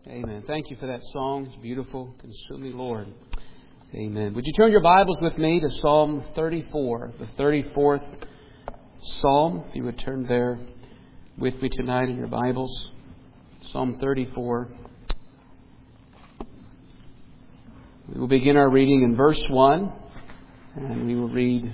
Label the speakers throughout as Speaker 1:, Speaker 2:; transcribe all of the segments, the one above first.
Speaker 1: Amen. Thank you for that song. It's beautiful. Consume me, Lord. Amen. Would you turn your Bibles with me to Psalm 34, the 34th Psalm? If you would turn there with me tonight in your Bibles. Psalm 34. We will begin our reading in verse 1. And we will read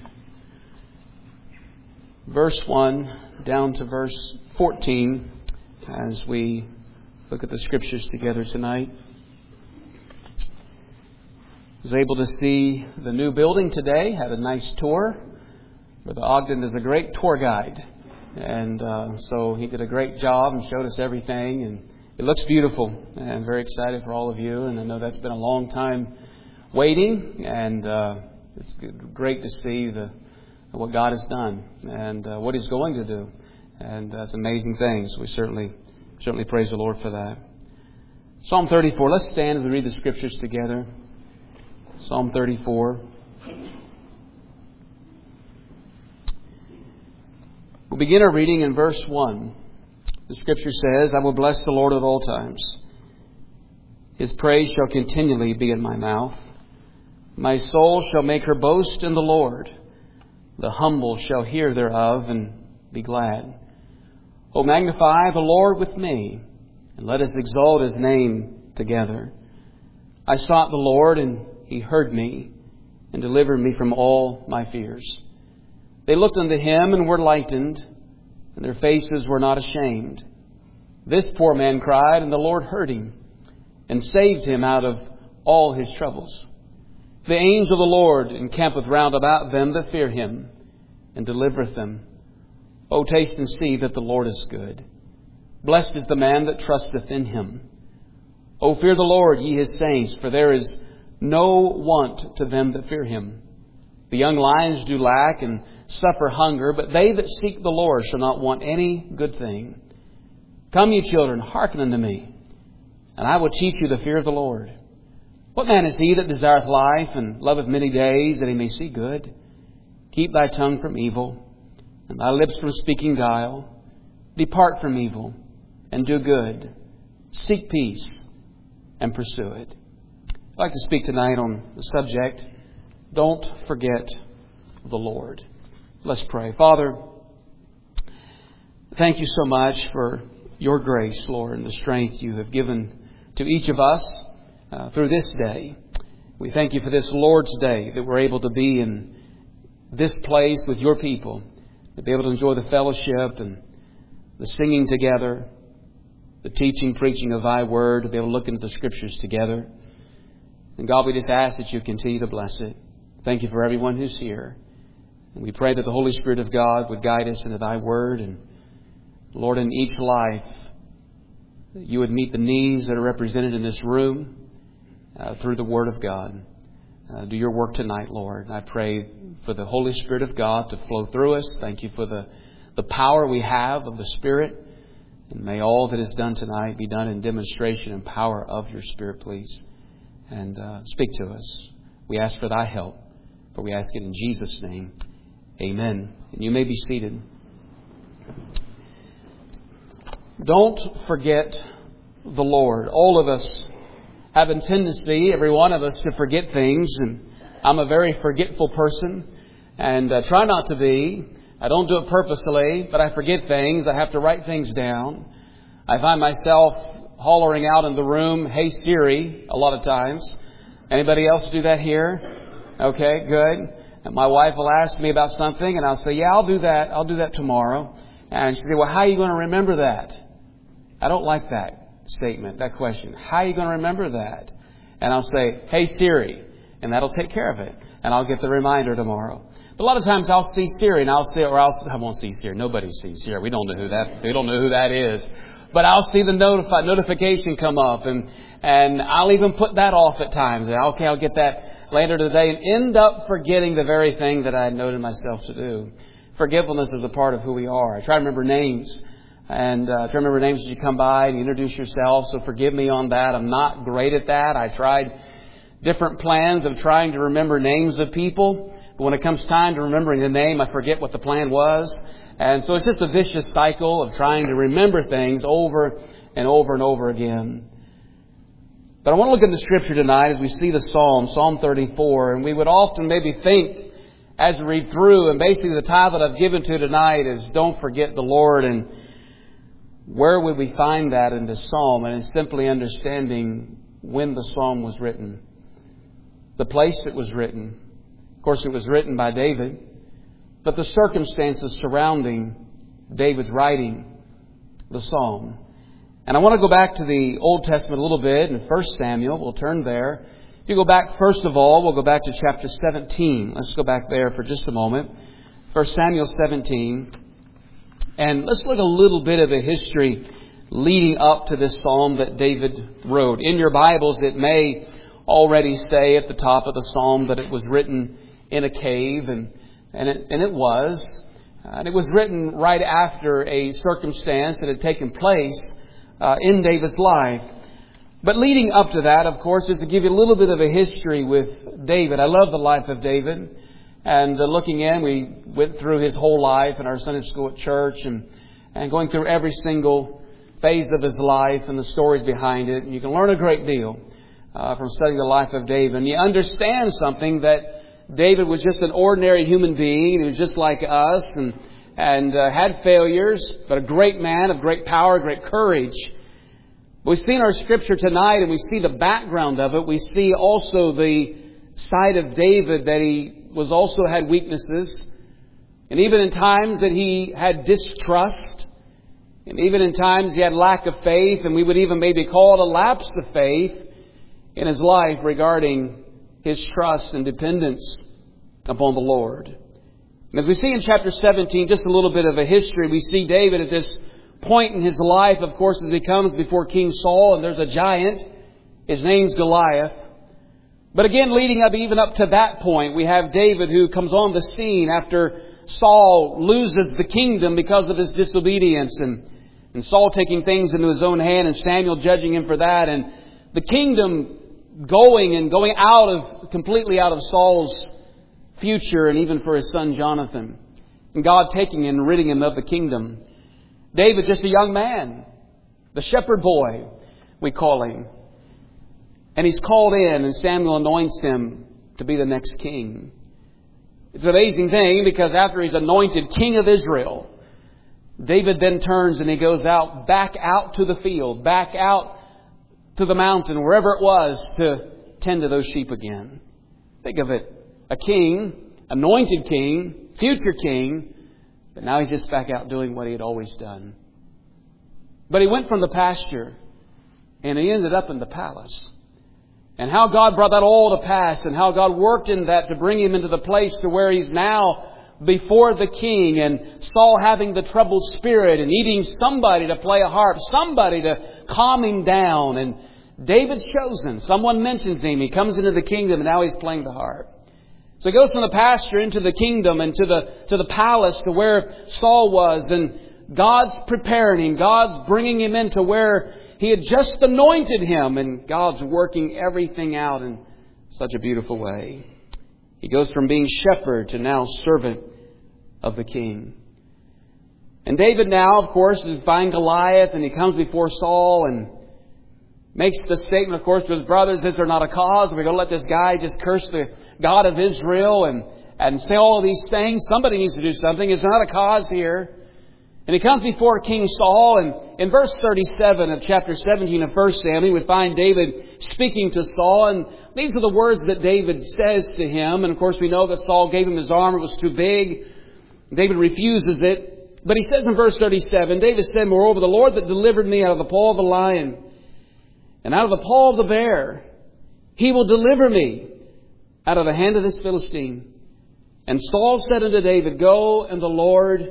Speaker 1: verse 1 down to verse 14 as we look at the Scriptures together tonight. I was able to see the new building today. Had a nice tour. Brother Ogden is a great tour guide. And so he did a great job and showed us everything. And it looks beautiful. And I'm very excited for all of you. And I know that's been a long time waiting. And it's great to see what God has done and what He's going to do. And that's amazing things. We certainly praise the Lord for that. Psalm 34. Let's stand as we read the Scriptures together. Psalm 34. We'll begin our reading in verse 1. The Scripture says, I will bless the Lord at all times. His praise shall continually be in my mouth. My soul shall make her boast in the Lord. The humble shall hear thereof and be glad. O magnify the Lord with me, and let us exalt His name together. I sought the Lord, and He heard me, and delivered me from all my fears. They looked unto Him, and were lightened, and their faces were not ashamed. This poor man cried, and the Lord heard him, and saved him out of all his troubles. The angel of the Lord encampeth round about them that fear Him, and delivereth them. O taste and see that the Lord is good. Blessed is the man that trusteth in Him. O fear the Lord, ye His saints, for there is no want to them that fear Him. The young lions do lack and suffer hunger, but they that seek the Lord shall not want any good thing. Come, ye children, hearken unto me, and I will teach you the fear of the Lord. What man is he that desireth life and loveth many days, that he may see good? Keep thy tongue from evil, and thy lips from speaking guile. Depart from evil, and do good. Seek peace, and pursue it. I'd like to speak tonight on the subject, don't forget the Lord. Let's pray. Father, thank you so much for your grace, Lord, and the strength you have given to each of us through this day. We thank you for this Lord's Day, that we're able to be in this place with your people, to be able to enjoy the fellowship and the singing together, the teaching, preaching of thy word, to be able to look into the Scriptures together. And God, we just ask that you continue to bless it. Thank you for everyone who's here. And we pray that the Holy Spirit of God would guide us into thy word. And Lord, in each life, that you would meet the needs that are represented in this room through the word of God. Do your work tonight, Lord. And I pray for the Holy Spirit of God to flow through us. Thank you for the power we have of the Spirit. And may all that is done tonight be done in demonstration and power of your Spirit, please. And speak to us. We ask for thy help, for we ask it in Jesus' name. Amen. And you may be seated. Don't forget the Lord. All of us have a tendency, every one of us, to forget things. And I'm a very forgetful person, and try not to be. I don't do it purposely, but I forget things. I have to write things down. I find myself hollering out in the room, "Hey Siri," a lot of times. Anybody else do that here? Okay, good. And my wife will ask me about something, and I'll say, "Yeah, I'll do that. I'll do that tomorrow." And she'll say, "Well, how are you going to remember that?" I don't like that statement, that question. How are you going to remember that? And I'll say, "Hey Siri," and that'll take care of it. And I'll get the reminder tomorrow. But a lot of times I'll see Siri, and I won't see Siri. Nobody sees Siri. We don't know who that is. But I'll see the notification come up, and I'll even put that off at times. Okay, I'll get that later today, and end up forgetting the very thing that I had noted myself to do. Forgetfulness is a part of who we are. I try to remember names. And try to remember names as you come by and you introduce yourself. So forgive me on that. I'm not great at that. I tried different plans of trying to remember names of people. But when it comes time to remembering the name, I forget what the plan was. And so it's just a vicious cycle of trying to remember things over and over and over again. But I want to look at the Scripture tonight as we see the Psalm, Psalm 34. And we would often maybe think as we read through, and basically the title that I've given to tonight is Don't Forget the Lord. And where would we find that in this Psalm? And it's simply understanding when the Psalm was written. The place it was written. Of course, it was written by David. But the circumstances surrounding David's writing the Psalm. And I want to go back to the Old Testament a little bit in 1 Samuel. We'll turn there. If you go back, first of all, we'll go back to chapter 17. Let's go back there for just a moment. 1 Samuel 17. And let's look a little bit of the history leading up to this psalm that David wrote. In your Bibles, it may already say at the top of the psalm that it was written in a cave, and it was. And it was written right after a circumstance that had taken place in David's life. But leading up to that, of course, is to give you a little bit of a history with David. I love the life of David. And looking in, we went through his whole life in our Sunday school at church and going through every single phase of his life and the stories behind it. And you can learn a great deal from studying the life of David. And you understand something, that David was just an ordinary human being. He was just like us and had failures, but a great man of great power, great courage. We see in our Scripture tonight, and we see the background of it. We see also the side of David that he was also had weaknesses. And even in times that he had distrust. And even in times he had lack of faith. And we would even maybe call it a lapse of faith in his life regarding his trust and dependence upon the Lord. And as we see in chapter 17, just a little bit of a history, we see David at this point in his life, of course, as he comes before King Saul, and there's a giant. His name's Goliath. But again, leading up even up to that point, we have David who comes on the scene after Saul loses the kingdom because of his disobedience, and Saul taking things into his own hand and Samuel judging him for that, and the kingdom going completely out of Saul's future, and even for his son Jonathan, and God taking and ridding him of the kingdom. David, just a young man, the shepherd boy, we call him. And he's called in, and Samuel anoints him to be the next king. It's an amazing thing, because after he's anointed king of Israel, David then turns and he goes back out to the field, back out to the mountain, wherever it was, to tend to those sheep again. Think of it. A king, anointed king, future king, but now he's just back out doing what he had always done. But he went from the pasture and he ended up in the palace. And how God brought that all to pass, and how God worked in that to bring him into the place to where he's now before the king, and Saul having the troubled spirit and needing somebody to play a harp, somebody to calm him down. And David's chosen. Someone mentions him. He comes into the kingdom, and now he's playing the harp. So he goes from the pasture into the kingdom and to the palace, to where Saul was. And God's preparing him. God's bringing him into where he had just anointed him. And God's working everything out in such a beautiful way. He goes from being shepherd to now servant of the king. And David now, of course, is find Goliath, and he comes before Saul and makes the statement, of course, to his brothers, is there not a cause? Are we going to let this guy just curse the God of Israel and say all of these things? Somebody needs to do something. Is there not a cause here? And he comes before King Saul, and in verse 37 of chapter 17 of 1 Samuel, we find David speaking to Saul, and these are the words that David says to him. And of course we know that Saul gave him his armor, it was too big. David refuses it. But he says in verse 37, David said, moreover, the Lord that delivered me out of the paw of the lion and out of the paw of the bear, He will deliver me out of the hand of this Philistine. And Saul said unto David, go, and the Lord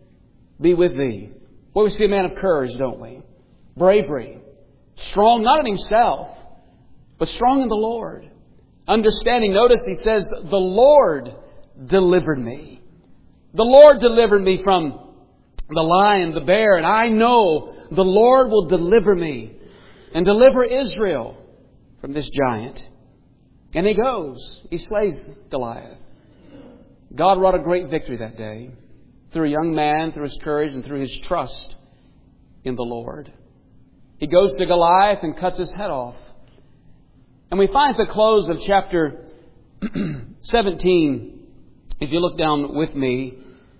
Speaker 1: be with thee. Well, we see a man of courage, don't we? Bravery. Strong, not in himself, but strong in the Lord. Understanding, notice he says, the Lord delivered me. The Lord delivered me from the lion, the bear, and I know the Lord will deliver me and deliver Israel from this giant. And he goes. He slays Goliath. God wrought a great victory that day through a young man, through his courage, and through his trust in the Lord. He goes to Goliath and cuts his head off. And we find at the close of chapter 17, if you look down with me,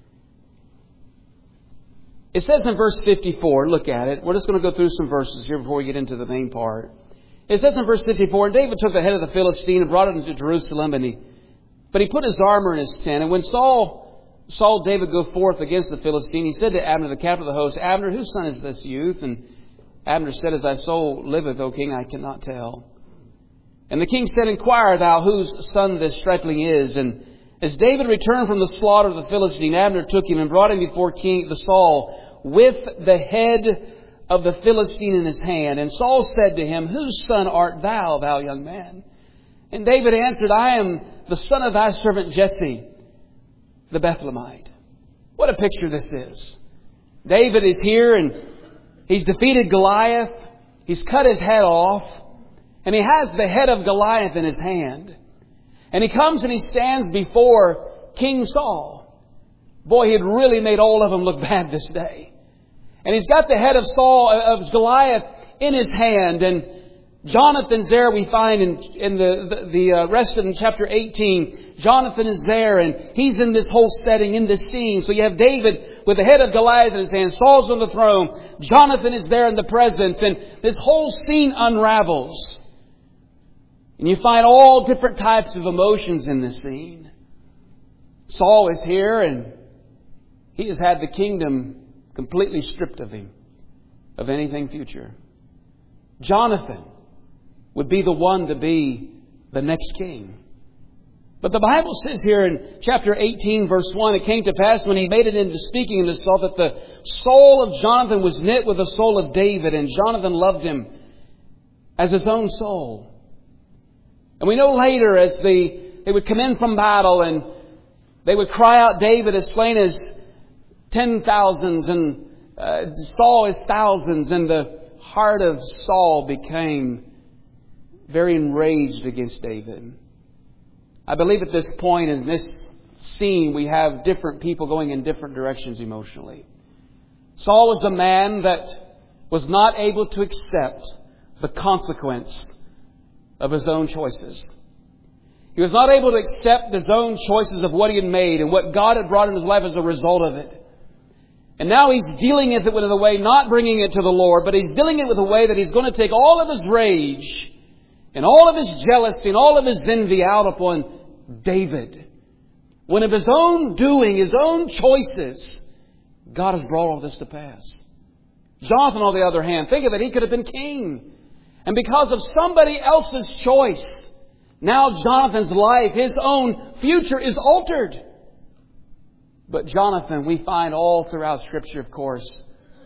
Speaker 1: it says in verse 54, look at it. We're just going to go through some verses here before we get into the main part. It says in verse 54, and David took the head of the Philistine and brought it into Jerusalem, but he put his armor in his tent. And when Saul saw David go forth against the Philistine, he said to Abner, the captain of the host, Abner, whose son is this youth? And Abner said, as thy soul liveth, O king, I cannot tell. And the king said, inquire thou whose son this stripling is. And as David returned from the slaughter of the Philistine, Abner took him and brought him before King Saul with the head of the Philistine in his hand. And Saul said to him, whose son art thou, thou young man? And David answered, I am the son of thy servant Jesse, the Bethlehemite. What a picture this is. David is here and he's defeated Goliath. He's cut his head off. And he has the head of Goliath in his hand. And he comes and he stands before King Saul. Boy, he had really made all of them look bad this day. And he's got the head of Goliath in his hand. And Jonathan's there, we find in the rest of chapter 18. Jonathan is there and he's in this whole setting, in this scene. So you have David with the head of Goliath in his hand. Saul's on the throne. Jonathan is there in the presence. And this whole scene unravels. And you find all different types of emotions in this scene. Saul is here and he has had the kingdom completely stripped of him, of anything future. Jonathan would be the one to be the next king. But the Bible says here in chapter 18, verse 1, it came to pass when he made it into speaking unto Saul that the soul of Jonathan was knit with the soul of David, and Jonathan loved him as his own soul. And we know later as they would come in from battle and they would cry out, David has slain his 10,000s and Saul his thousands. And the heart of Saul became very enraged against David. I believe at this point in this scene we have different people going in different directions emotionally. Saul was a man that was not able to accept the consequence of his own choices. He was not able to accept his own choices of what he had made and what God had brought in his life as a result of it. And now he's dealing with it in a way, not bringing it to the Lord, but he's dealing it with a way that he's going to take all of his rage and all of his jealousy and all of his envy out upon David. When of his own doing, his own choices, God has brought all this to pass. Jonathan, on the other hand, think of it, he could have been king. And because of somebody else's choice, now Jonathan's life, his own future is altered. But Jonathan, we find all throughout Scripture, of course,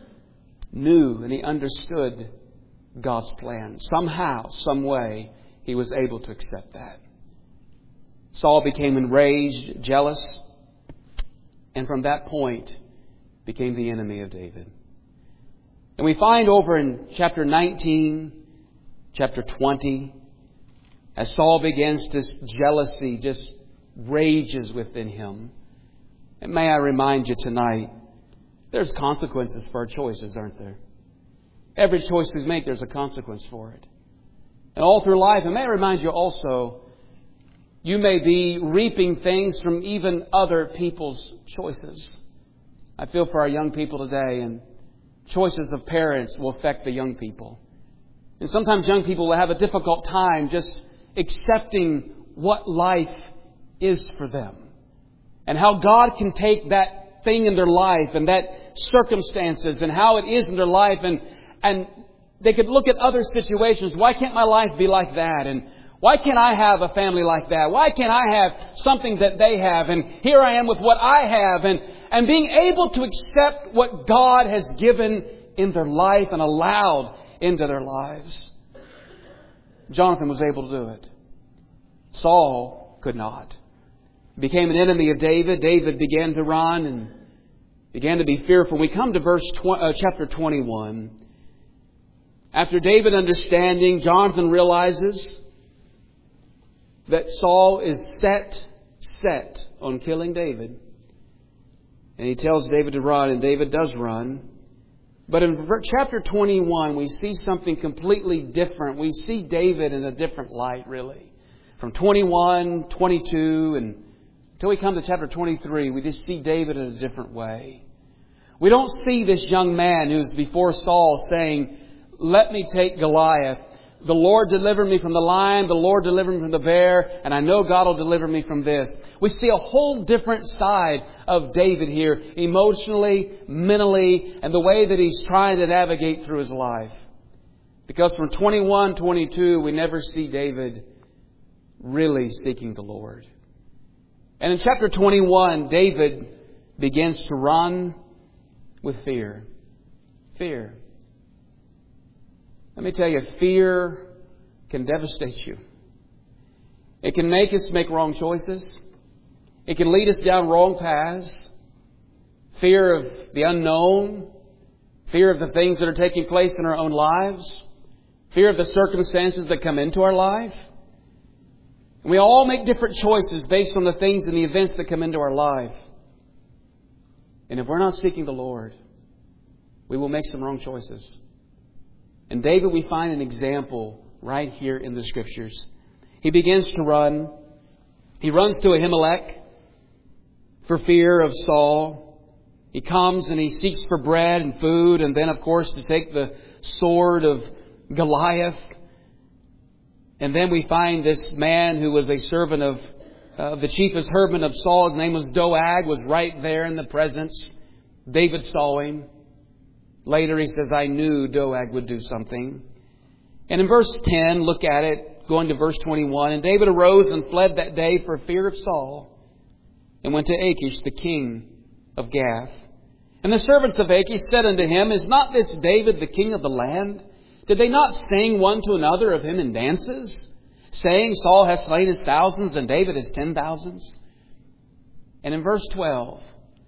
Speaker 1: knew and he understood God's plan. Somehow, some way, he was able to accept that. Saul became enraged, jealous, and from that point became the enemy of David. And we find over in chapter 19, chapter 20, as Saul begins this jealousy, just rages within him. And may I remind you tonight, there's consequences for our choices, aren't there? Every choice we make, there's a consequence for it. And all through life, and may I remind you also, you may be reaping things from even other people's choices. I feel for our young people today, and choices of parents will affect the young people. And sometimes young people will have a difficult time just accepting what life is for them. And how God can take that thing in their life and that circumstances and how it is in their life. And they could look at other situations. Why can't my life be like that? And why can't I have a family like that? Why can't I have something that they have? And here I am with what I have. And being able to accept what God has given in their life and allowed into their lives. Jonathan was able to do it. Saul could not. He became an enemy of David. David began to run and began to be fearful. We come to chapter 21. After David understanding, Jonathan realizes that Saul is set on killing David. And he tells David to run, and David does run. But in chapter 21, we see something completely different. We see David in a different light, really. From 21, 22, and until we come to chapter 23, we just see David in a different way. We don't see this young man who's before Saul saying, "Let me take Goliath. The Lord delivered me from the lion, the Lord delivered me from the bear, and I know God will deliver me from this." We see a whole different side of David here, emotionally, mentally, and the way that he's trying to navigate through his life. Because from 21, 22, we never see David really seeking the Lord. And in chapter 21, David begins to run with fear. Fear. Let me tell you, fear can devastate you. It can make us make wrong choices. It can lead us down wrong paths. Fear of the unknown. Fear of the things that are taking place in our own lives. Fear of the circumstances that come into our life. And we all make different choices based on the things and the events that come into our life. And if we're not seeking the Lord, we will make some wrong choices. In David, we find an example right here in the Scriptures. He begins to run. He runs to Ahimelech for fear of Saul. He comes and he seeks for bread and food, and then, of course, to take the sword of Goliath. And then we find this man who was a servant of the chiefest herdman of Saul. His name was Doeg, was right there in the presence. David saw him. Later he says, "I knew Doeg would do something." And in verse 10, look at it, going to verse 21. "And David arose and fled that day for fear of Saul, and went to Achish, the king of Gath. And the servants of Achish said unto him, Is not this David the king of the land? Did they not sing one to another of him in dances, saying, Saul has slain his thousands, and David his 10,000s? And in verse 12,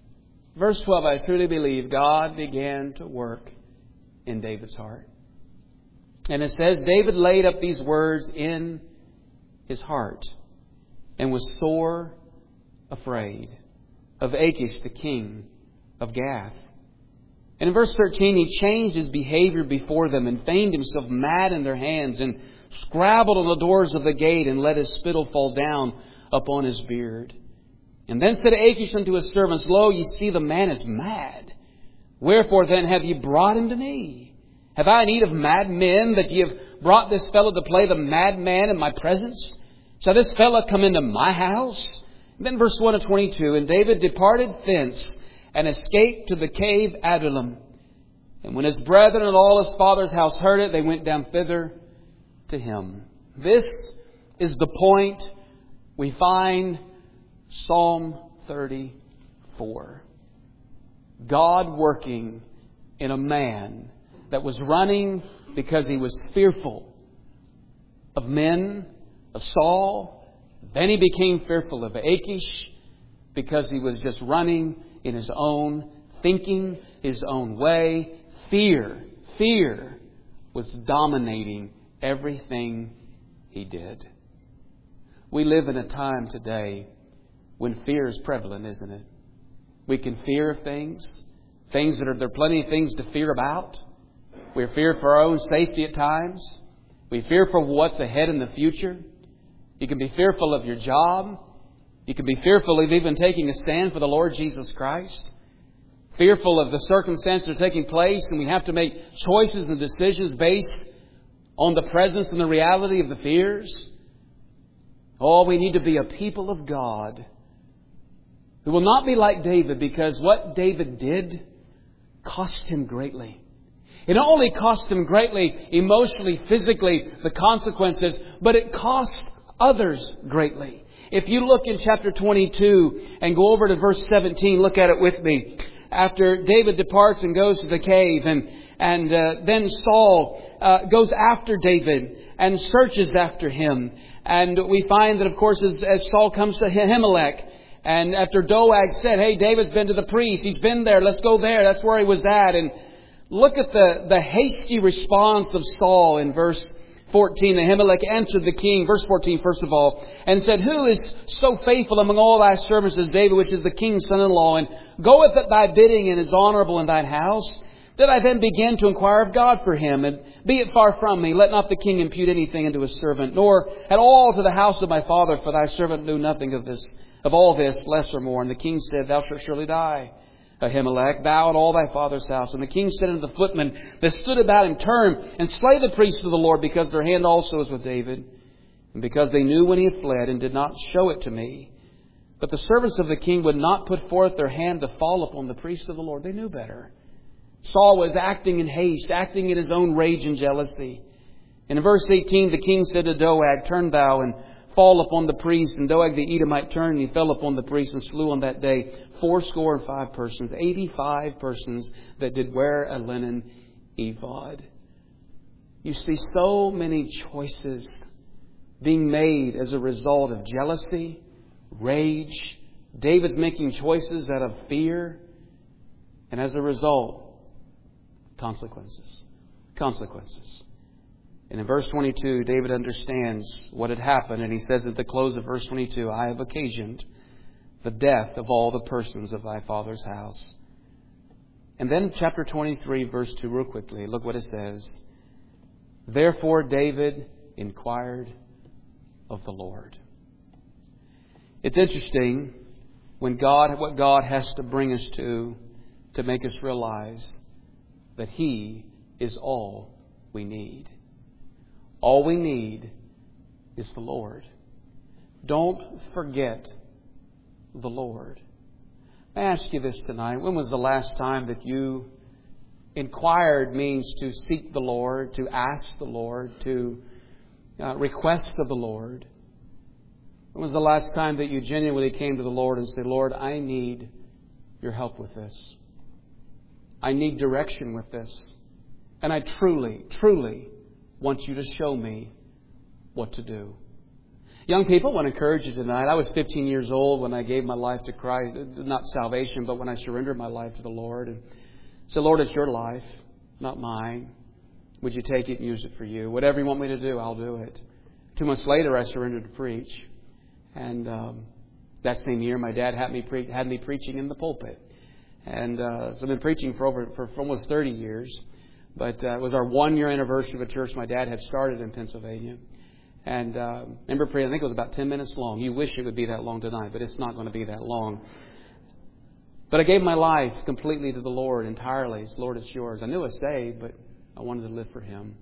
Speaker 1: I truly believe God began to work in David's heart. And it says, David laid up these words in his heart and was sore afraid of Achish, the king of Gath. And in verse 13, he changed his behavior before them and feigned himself mad in their hands and scrabbled on the doors of the gate and let his spittle fall down upon his beard. And then said Achish unto his servants, Lo, ye see the man is mad. Wherefore then have ye brought him to me? Have I need of mad men that ye have brought this fellow to play the madman in my presence? Shall this fellow come into my house? And then verse 1 of 22, And David departed thence and escaped to the cave Adullam. And when his brethren and all his father's house heard it, they went down thither to him. This is the point we find Psalm 34. God working in a man that was running because he was fearful of men, of Saul. Then he became fearful of Achish because he was just running in his own thinking, his own way. Fear was dominating everything he did. We live in a time today when fear is prevalent, isn't it? We can fear of things that there are plenty of things to fear about. We fear for our own safety at times. We fear for what's ahead in the future. You can be fearful of your job. You can be fearful of even taking a stand for the Lord Jesus Christ. Fearful of the circumstances that are taking place, and we have to make choices and decisions based on the presence and the reality of the fears. Oh, we need to be a people of God who will not be like David, because what David did cost him greatly. It not only cost him greatly emotionally, physically, the consequences, but it cost others greatly. If you look in chapter 22 and go over to verse 17, look at it with me. After David departs and goes to the cave, and then Saul goes after David and searches after him. And we find that, of course, as Saul comes to Ahimelech, and after Doeg said, Hey, David's been to the priest. He's been there. Let's go there. That's where he was at. And look at the hasty response of Saul in verse 14. Ahimelech answered the king, verse 14 first of all, and said, Who is so faithful among all thy servants as David, which is the king's son-in-law, and goeth at thy bidding and is honourable in thine house? Did I then begin to inquire of God for him? And be it far from me, let not the king impute anything unto his servant, nor at all to the house of my father, for thy servant knew nothing of all this, less or more. And the king said, Thou shalt surely die, Ahimelech, thou and all thy father's house. And the king said unto the footmen that stood about him, Turn and slay the priests of the Lord, because their hand also is with David, and because they knew when he had fled, and did not show it to me. But the servants of the king would not put forth their hand to fall upon the priests of the Lord. They knew better. Saul was acting in haste, acting in his own rage and jealousy. And in verse 18, the king said to Doeg, Turn thou and fall upon the priests. And Doeg the Edomite turned, and he fell upon the priests, and slew on that day 85 persons, 85 persons that did wear a linen ephod. You see so many choices being made as a result of jealousy, rage. David's making choices out of fear. And as a result, consequences. Consequences. And in verse 22, David understands what had happened. And he says at the close of verse 22, I have occasioned the death of all the persons of thy father's house. And then chapter 23, verse 2, real quickly, look what it says. Therefore David inquired of the Lord. It's interesting what God has to bring us to make us realize that He is all we need. All we need is the Lord. Don't forget the Lord. I ask you this tonight. When was the last time that you inquired? Means to seek the Lord, to ask the Lord, to request of the Lord. When was the last time that you genuinely came to the Lord and said, Lord, I need your help with this. I need direction with this. And I truly, truly want you to show me what to do. Young people, I want to encourage you tonight. I was 15 years old when I gave my life to Christ. Not salvation, but when I surrendered my life to the Lord. And said, Lord, it's your life, not mine. Would you take it and use it for you? Whatever you want me to do, I'll do it. 2 months later, I surrendered to preach. And that same year, my dad had me preaching in the pulpit. And so I've been preaching for almost 30 years. But it was our 1-year anniversary of a church my dad had started in Pennsylvania. And remember praying, I think it was about 10 minutes long. You wish it would be that long tonight, but it's not going to be that long. But I gave my life completely to the Lord entirely. Lord, it's yours. I knew I was saved, but I wanted to live for Him.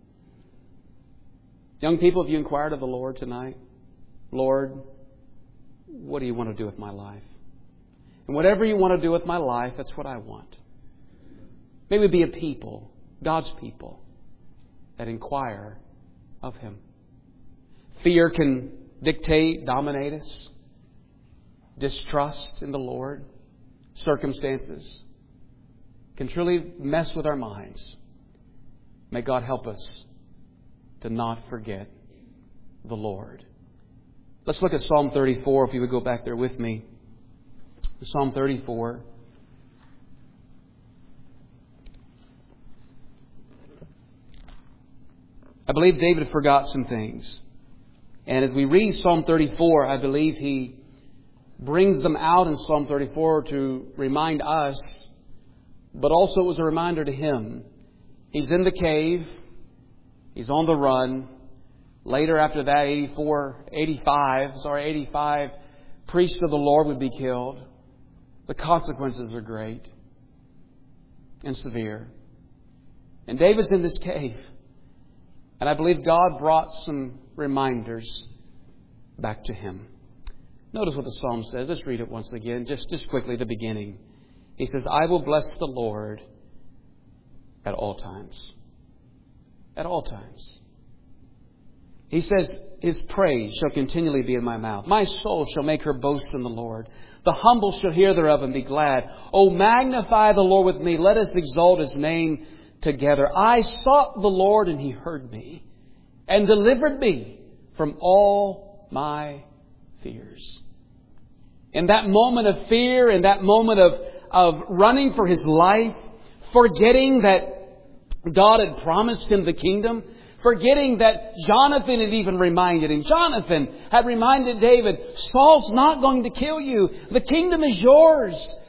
Speaker 1: Young people, have you inquired of the Lord tonight? Lord, what do you want to do with my life? And whatever you want to do with my life, that's what I want. May we be a people, God's people, that inquire of Him. Fear can dictate, dominate us. Distrust in the Lord, circumstances can truly mess with our minds. May God help us to not forget the Lord. Let's look at Psalm 34, if you would go back there with me. Psalm 34. I believe David forgot some things. And as we read Psalm 34, I believe he brings them out in Psalm 34 to remind us, but also it was a reminder to him. He's in the cave. He's on the run. Later after that, 85 priests of the Lord would be killed. The consequences are great and severe. And David's in this cave. And I believe God brought some reminders back to him. Notice what the psalm says. Let's read it once again. Just quickly, the beginning. He says, I will bless the Lord at all times. At all times. He says, His praise shall continually be in my mouth. My soul shall make her boast in the Lord. The humble shall hear thereof and be glad. O magnify the Lord with me. Let us exalt His name together. I sought the Lord and He heard me and delivered me from all my fears. In that moment of fear, in that moment of running for his life, forgetting that God had promised him the kingdom, forgetting that Jonathan had even reminded him. Jonathan had reminded David, Saul's not going to kill you. The kingdom is yours.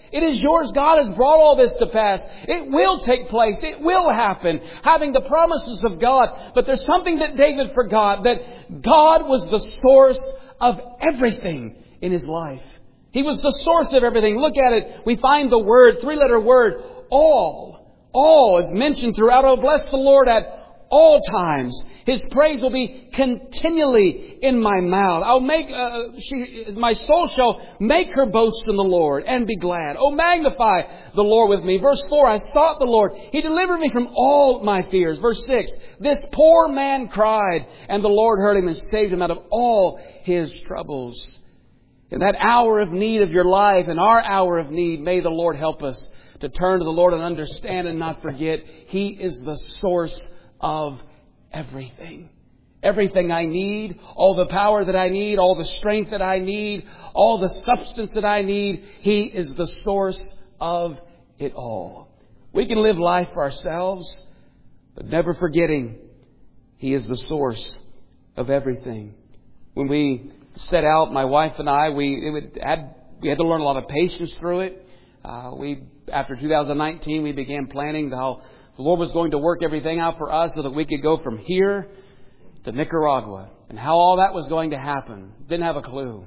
Speaker 1: It is yours. God has brought all this to pass. It will take place. It will happen. Having the promises of God. But there's something that David forgot. That God was the source of everything in his life. He was the source of everything. Look at it. We find the word, 3-letter word, all. All is mentioned throughout. Oh, bless the Lord at all times. His praise will be continually in my mouth. My soul shall make her boast in the Lord and be glad. Oh, magnify the Lord with me. Verse 4, I sought the Lord. He delivered me from all my fears. Verse 6, this poor man cried, and the Lord heard him and saved him out of all his troubles. In that hour of need of your life, in our hour of need, may the Lord help us to turn to the Lord and understand and not forget He is the source of everything. Everything I need, all the power that I need, all the strength that I need, all the substance that I need, He is the source of it all. We can live life for ourselves, but never forgetting He is the source of everything. When we set out, my wife and I, we had to learn a lot of patience through it. After 2019, we began planning how the Lord was going to work everything out for us so that we could go from here to Nicaragua, and how all that was going to happen. Didn't have a clue.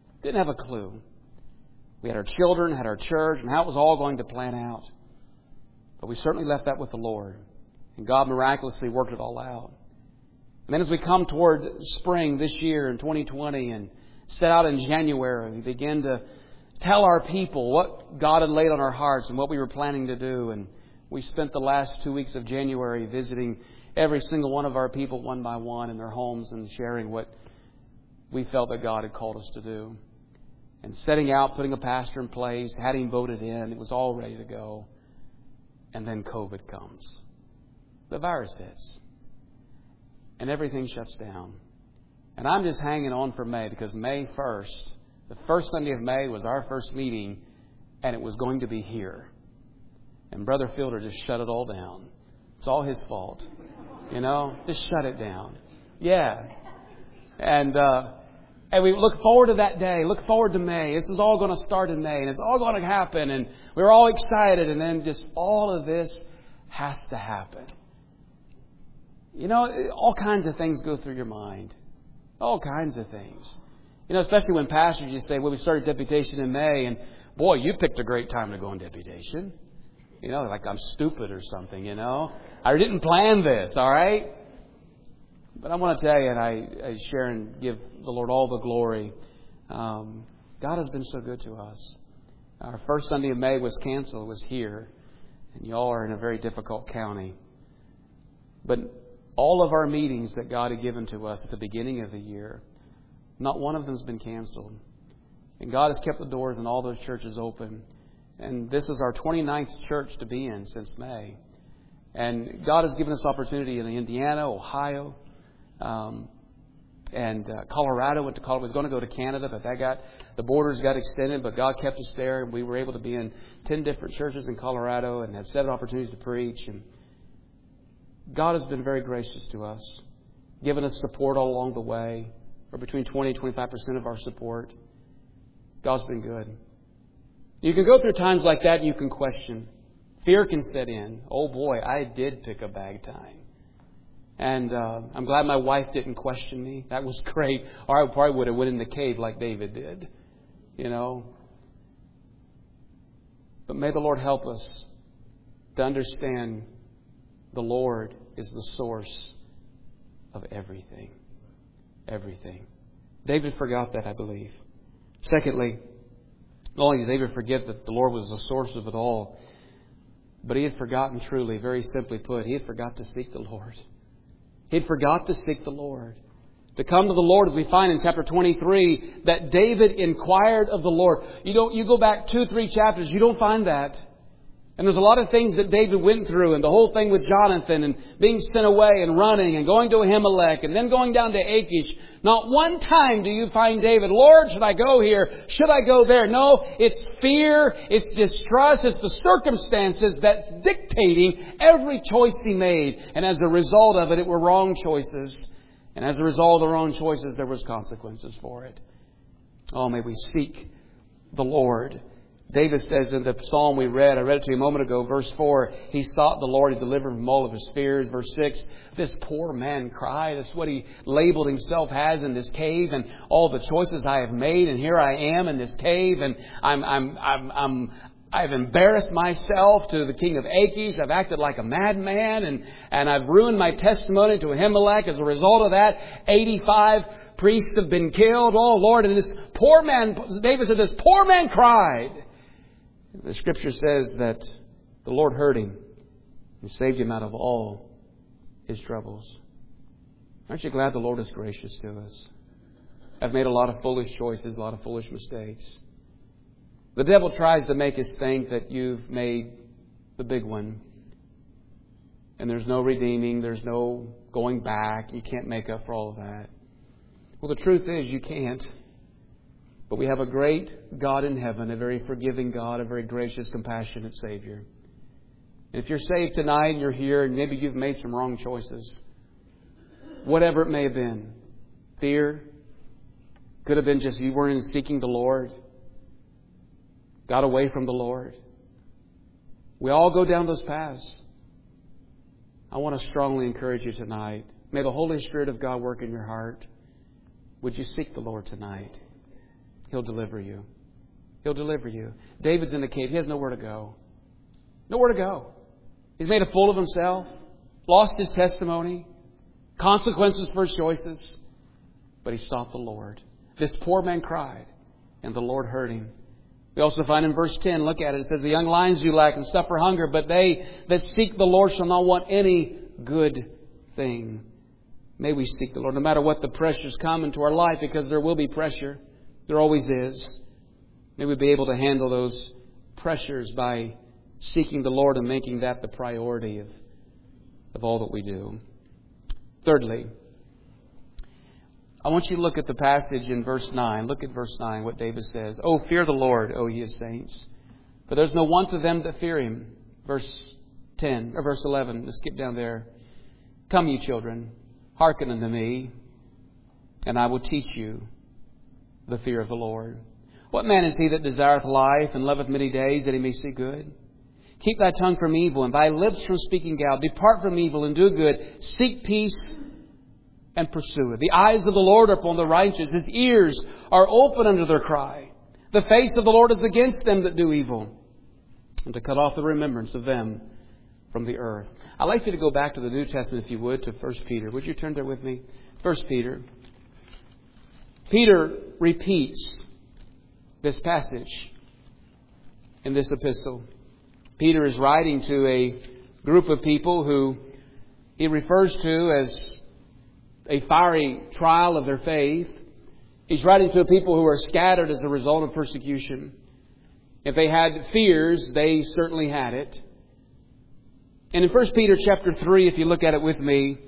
Speaker 1: We had our children, had our church, and how it was all going to plan out. But we certainly left that with the Lord, and God miraculously worked it all out. And then as we come toward spring this year in 2020 and set out in January, we began to tell our people what God had laid on our hearts and what we were planning to do. And we spent the last 2 weeks of January visiting every single one of our people one by one in their homes and sharing what we felt that God had called us to do. And setting out, putting a pastor in place, had him voted in. It was all ready to go. And then COVID comes. The virus hits. And everything shuts down. And I'm just hanging on for May, because May 1st, the first Sunday of May, was our first meeting, and it was going to be here. And Brother Fielder just shut it all down. It's all his fault. Just shut it down. Yeah. And we look forward to that day. Look forward to May. This is all going to start in May, and it's all going to happen. And we're all excited. And then just all of this has to happen. All kinds of things go through your mind. All kinds of things. Especially when pastors just say, well, we started deputation in May, and boy, you picked a great time to go on deputation. Like I'm stupid or something, I didn't plan this, all right? But I want to tell you, and I share and give the Lord all the glory. God has been so good to us. Our first Sunday of May was canceled. It was here. And y'all are in a very difficult county. But all of our meetings that God had given to us at the beginning of the year, not one of them has been canceled. And God has kept the doors in all those churches open. And this is our 29th church to be in since May. And God has given us opportunity in Indiana, Ohio, and Colorado. Went to Colorado. Was going to go to Canada, but the borders got extended. But God kept us there, and we were able to be in 10 different churches in Colorado and have 7 opportunities to preach. And God has been very gracious to us, given us support all along the way, or between 20 and 25% of our support. God's been good. You can go through times like that and you can question. Fear can set in. Oh boy, I did pick a bad time. And I'm glad my wife didn't question me. That was great. Or I probably would have went in the cave like David did. But may the Lord help us to understand the Lord is the source of everything. Everything. David forgot that, I believe. Secondly, not only did David forget that the Lord was the source of it all, but he had forgotten truly, very simply put, he had forgot to seek the Lord. He had forgot to seek the Lord. To come to the Lord, as we find in chapter 23, that David inquired of the Lord. You go back 2-3 chapters, you don't find that. And there's a lot of things that David went through, and the whole thing with Jonathan and being sent away and running and going to Ahimelech and then going down to Achish. Not one time do you find David, Lord, should I go here? Should I go there? No, it's fear, it's distrust, it's the circumstances that's dictating every choice he made. And as a result of it, it were wrong choices. And as a result of the wrong choices, there was consequences for it. Oh, may we seek the Lord. David says in the psalm we read, I read it to you a moment ago, verse 4, he sought the Lord, he delivered him from all of his fears. Verse 6, this poor man cried. That's what he labeled himself as in this cave, and all the choices I have made, and here I am in this cave, and I've embarrassed myself to the king of Achish. I've acted like a madman, and I've ruined my testimony to Ahimelech. As a result of that, 85 priests have been killed. Oh, Lord, and this poor man, David said, this poor man cried. The Scripture says that the Lord heard him and saved him out of all his troubles. Aren't you glad the Lord is gracious to us? I've made a lot of foolish choices, a lot of foolish mistakes. The devil tries to make us think that you've made the big one. And there's no redeeming, there's no going back. You can't make up for all of that. Well, the truth is you can't. But we have a great God in heaven, a very forgiving God, a very gracious, compassionate Savior. And if you're saved tonight and you're here and maybe you've made some wrong choices, whatever it may have been, fear, could have been just you weren't seeking the Lord, got away from the Lord. We all go down those paths. I want to strongly encourage you tonight. May the Holy Spirit of God work in your heart. Would you seek the Lord tonight? He'll deliver you. He'll deliver you. David's in the cave. He has nowhere to go. Nowhere to go. He's made a fool of himself. Lost his testimony. Consequences for his choices. But he sought the Lord. This poor man cried, and the Lord heard him. We also find in verse 10, look at it. It says, the young lions do lack and suffer hunger, but they that seek the Lord shall not want any good thing. May we seek the Lord, no matter what the pressures come into our life, because there will be pressure. There always is. May we be able to handle those pressures by seeking the Lord and making that the priority of all that we do. Thirdly, I want you to look at the passage in verse 9. Look at verse 9, what David says. Oh, fear the Lord, O ye saints, for there's no want of them that fear Him. Verse 10, or verse 11, let's skip down there. Come, ye children, hearken unto me, and I will teach you the fear of the Lord. What man is he that desireth life and loveth many days that he may see good? Keep thy tongue from evil and thy lips from speaking gall. Depart from evil and do good. Seek peace and pursue it. The eyes of the Lord are upon the righteous. His ears are open unto their cry. The face of the Lord is against them that do evil, and to cut off the remembrance of them from the earth. I'd like you to go back to the New Testament, if you would, to 1 Peter. Would you turn there with me? 1 Peter. Peter repeats this passage in this epistle. Peter is writing to a group of people who he refers to as a fiery trial of their faith. He's writing to a people who are scattered as a result of persecution. If they had fears, they certainly had it. And in 1 Peter chapter 3, if you look at it with me,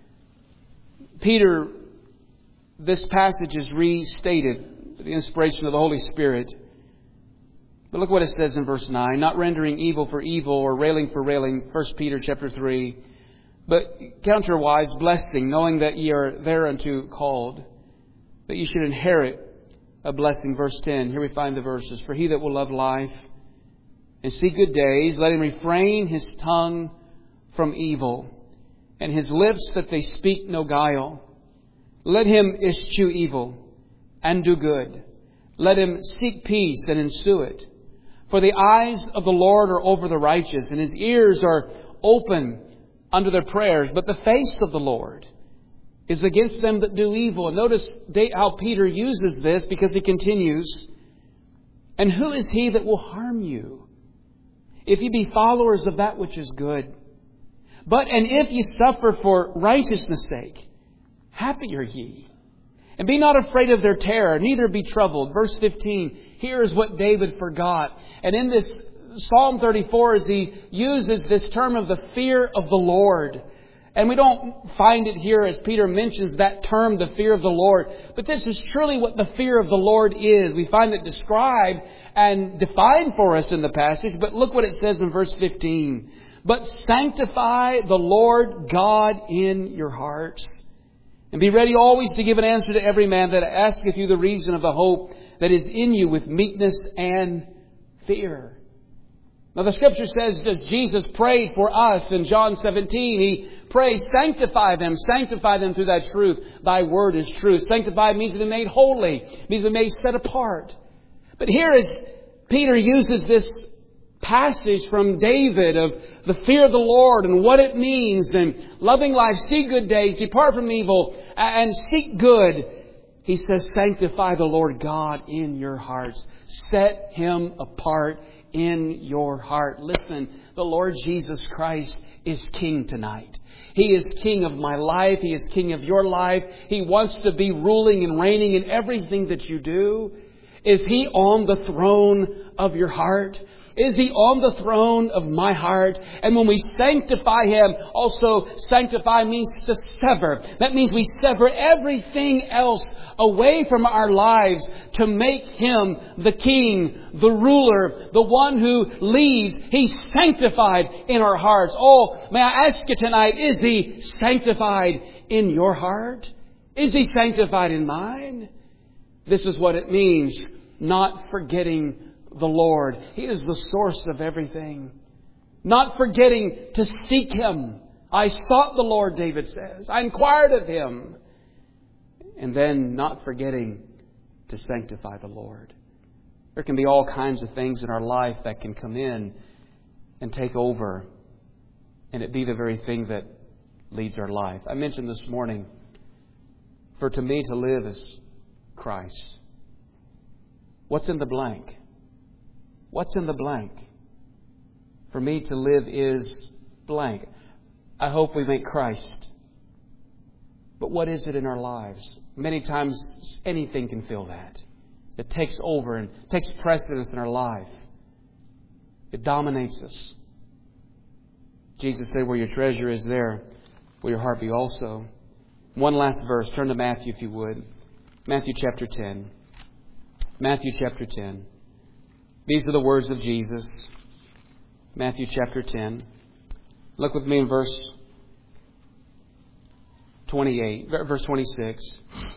Speaker 1: this passage is restated, the inspiration of the Holy Spirit. But look what it says in verse 9. Not rendering evil for evil or railing for railing. 1 Peter chapter 3. But counterwise blessing, knowing that ye are thereunto called, that ye should inherit a blessing. Verse 10. Here we find the verses. For he that will love life and see good days, let him refrain his tongue from evil, and his lips that they speak no guile. Let him eschew evil and do good. Let him seek peace and ensue it. For the eyes of the Lord are over the righteous, and His ears are open unto their prayers. But the face of the Lord is against them that do evil. And notice how Peter uses this, because he continues, and who is he that will harm you, if ye be followers of that which is good? And if ye suffer for righteousness' sake, happy are ye. And be not afraid of their terror, neither be troubled. Verse 15, here is what David forgot. And in this Psalm 34, as he uses this term of the fear of the Lord, and we don't find it here as Peter mentions that term, the fear of the Lord. But this is truly what the fear of the Lord is. We find it described and defined for us in the passage. But look what it says in verse 15. But sanctify the Lord God in your hearts, and be ready always to give an answer to every man that asketh you the reason of the hope that is in you with meekness and fear. Now the Scripture says that Jesus prayed for us in John 17. He prays, sanctify them through thy truth. Thy word is truth. Sanctify means to be made holy, means to be made set apart. But here as Peter uses this passage from David of the fear of the Lord and what it means, and loving life, see good days, depart from evil, and seek good. He says, sanctify the Lord God in your hearts. Set Him apart in your heart. Listen, the Lord Jesus Christ is King tonight. He is King of my life. He is King of your life. He wants to be ruling and reigning in everything that you do. Is He on the throne of your heart? Is He on the throne of my heart? And when we sanctify Him, also sanctify means to sever. That means we sever everything else away from our lives to make Him the King, the ruler, the one who leads. He's sanctified in our hearts. Oh, may I ask you tonight, is He sanctified in your heart? Is He sanctified in mine? This is what it means, not forgetting the Lord. He is the source of everything. Not forgetting to seek Him. I sought the Lord, David says. I inquired of Him. And then not forgetting to sanctify the Lord. There can be all kinds of things in our life that can come in and take over. And it be the very thing that leads our life. I mentioned this morning, for to me to live is Christ. What's in the blank? What's in the blank? For me to live is blank. I hope we make Christ. But what is it in our lives? Many times anything can fill that. It takes over and takes precedence in our life. It dominates us. Jesus said, where your treasure is, there will your heart be also. One last verse. Turn to Matthew if you would. Matthew chapter 10. Matthew chapter 10. These are the words of Jesus. Matthew chapter 10. Look with me in verse 28, verse 26.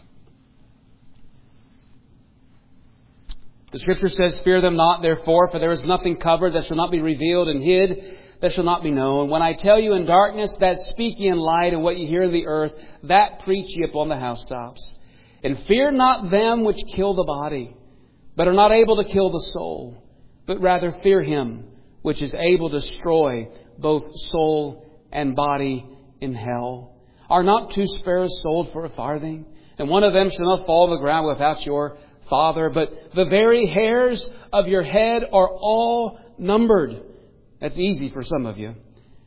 Speaker 1: The Scripture says, fear them not, therefore, for there is nothing covered that shall not be revealed, and hid that shall not be known. When I tell you in darkness, that speak ye in light, and what ye hear in the earth, that preach ye upon the housetops. And fear not them which kill the body, but are not able to kill the soul, but rather fear Him which is able to destroy both soul and body in hell. Are not 2 sparrows sold for a farthing? And one of them shall not fall on the ground without your Father. But the very hairs of your head are all numbered. That's easy for some of you.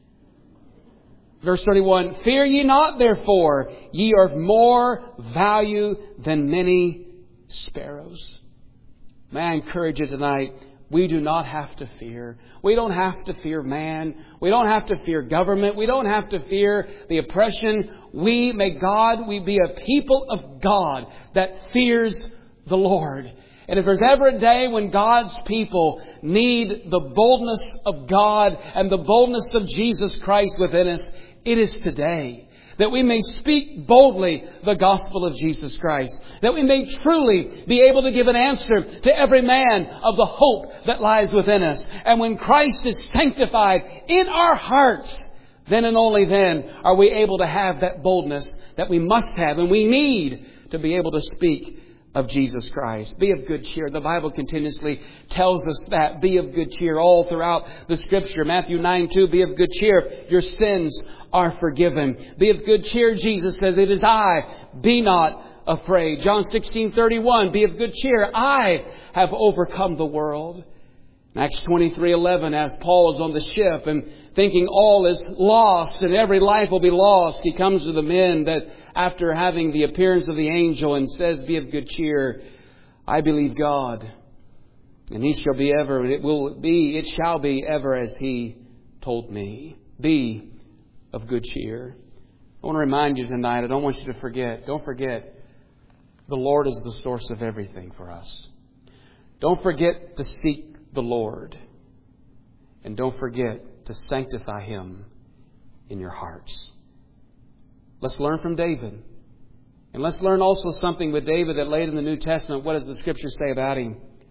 Speaker 1: Verse 31, fear ye not, therefore, ye are of more value than many sparrows. May I encourage you tonight, we do not have to fear. We don't have to fear man. We don't have to fear government. We don't have to fear the oppression. We be a people of God that fears the Lord. And if there's ever a day when God's people need the boldness of God and the boldness of Jesus Christ within us, it is today. That we may speak boldly the gospel of Jesus Christ. That we may truly be able to give an answer to every man of the hope that lies within us. And when Christ is sanctified in our hearts, then and only then are we able to have that boldness that we must have and we need to be able to speak of Jesus Christ. Be of good cheer. The Bible continuously tells us that. Be of good cheer all throughout the Scripture. Matthew 9:2, be of good cheer. Your sins are forgiven. Be of good cheer, Jesus says. It is I. Be not afraid. John 16:31, be of good cheer. I have overcome the world. Acts 23:11, as Paul is on the ship and thinking all is lost and every life will be lost, he comes to the men that after having the appearance of the angel and says, be of good cheer. I believe God, and He shall be ever, and it shall be ever as He told me. Be of good cheer. I want to remind you tonight, I don't want you to forget. Don't forget, the Lord is the source of everything for us. Don't forget to seek the Lord. And don't forget to sanctify Him in your hearts. Let's learn from David. And let's learn also something with David that later in the New Testament, what does the Scripture say about him?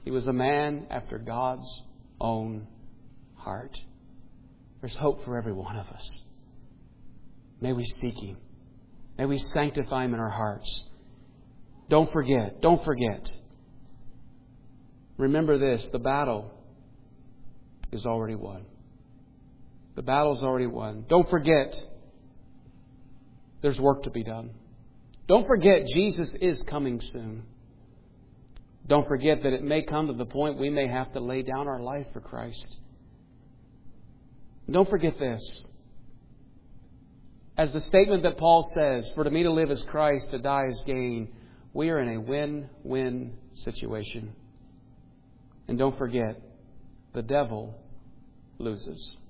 Speaker 1: He was a man after God's own heart. There's hope for every one of us. May we seek Him. May we sanctify Him in our hearts. Don't forget. Don't forget. Remember this. The battle is already won. The battle's already won. Don't forget. There's work to be done. Don't forget Jesus is coming soon. Don't forget that it may come to the point we may have to lay down our life for Christ. Don't forget this. As the statement that Paul says, for to me to live is Christ, to die is gain, we are in a win-win situation. And don't forget, the devil loses.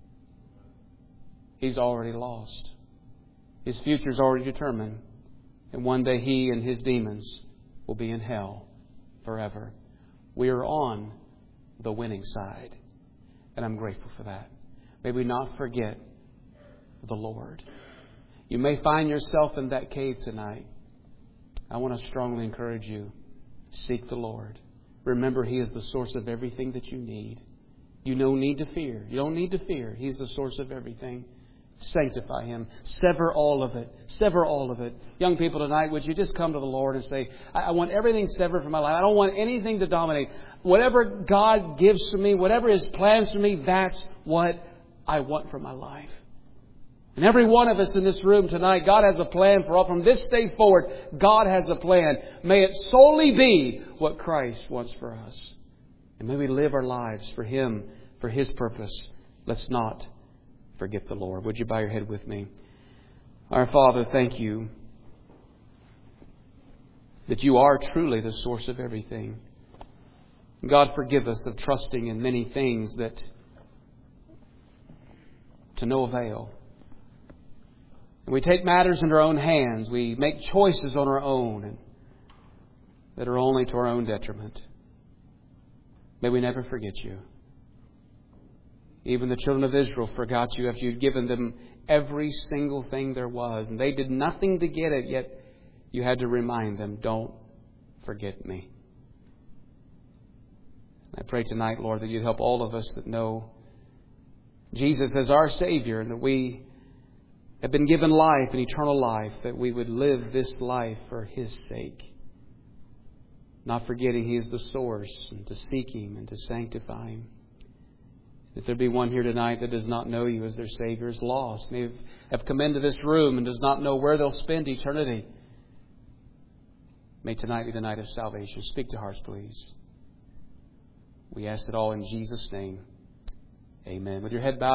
Speaker 1: He's already lost. His future is already determined. And one day he and his demons will be in hell forever. We are on the winning side. And I'm grateful for that. May we not forget the Lord. You may find yourself in that cave tonight. I want to strongly encourage you. Seek the Lord. Remember, He is the source of everything that you need. You don't need to fear. You don't need to fear. He's the source of everything. Sanctify Him. Sever all of it. Sever all of it. Young people tonight, would you just come to the Lord and say, I want everything severed from my life. I don't want anything to dominate. Whatever God gives to me, whatever His plans for me, that's what I want for my life. And every one of us in this room tonight, God has a plan for all. From this day forward, God has a plan. May it solely be what Christ wants for us. And may we live our lives for Him, for His purpose. Let's not forget the Lord. Would you bow your head with me? Our Father, thank You that You are truly the source of everything. God, forgive us of trusting in many things that to no avail. And we take matters into our own hands. We make choices on our own and that are only to our own detriment. May we never forget You. Even the children of Israel forgot You after You'd given them every single thing there was. And they did nothing to get it, yet You had to remind them, don't forget Me. I pray tonight, Lord, that You'd help all of us that know Jesus as our Savior and that we have been given life and eternal life, that we would live this life for His sake. Not forgetting He is the source, and to seek Him and to sanctify Him. If there be one here tonight that does not know You as their Savior, is lost, may have come into this room and does not know where they'll spend eternity, may tonight be the night of salvation. Speak to hearts, please. We ask it all in Jesus' name. Amen. With your head bowed.